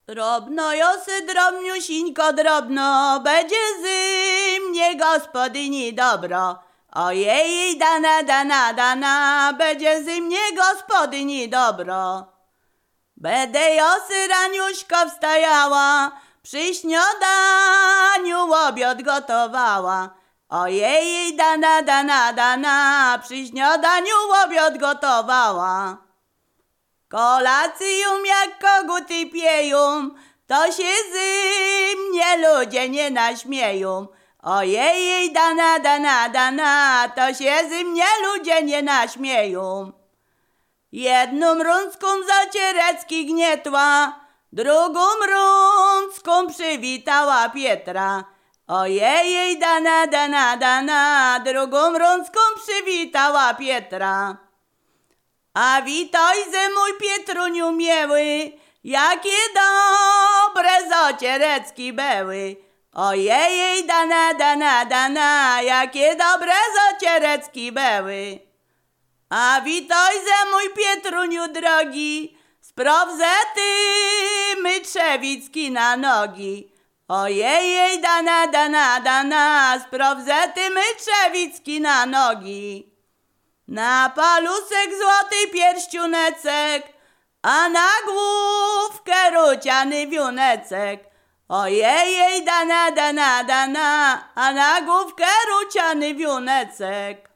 Drobno, Josy, drobniusieńko, drobno, będzie z mnie gospodyni dobro. Ojej, dana, dana, dana, będzie z mnie gospodyni dobro. Będę, Josy, raniuśko wstajała, przy śniadaniu obiad gotowała. Ojej, dana, dana, dana, przy śniadaniu obiad gotowała. Kolacją jak koguty pieją, to się z mnie ludzie nie naśmieją. Ojej, dana, dana, dana, to się z mnie ludzie nie naśmieją. Jedną rączką za Cierecki gnietła, drugą rączką przywitała Pietra. Ojej, dana, dana, dana, drugą rączką przywitała Pietra. A witaj ze mój Pietruniu miły, jakie dobre za Cierecki były. Ojej, dana, dana, dana, jakie dobre za Cierecki były. A witaj ze mój Pietruniu drogi, sprawdzę ty Trzewicki na nogi. Ojej, dana, dana, dana, sprawdzę ty Trzewicki na nogi. Na palusek złoty pierścionecek, a na główkę ruciany wiunecek. Ojej, dana, dana, dana, a na główkę ruciany wiunecek.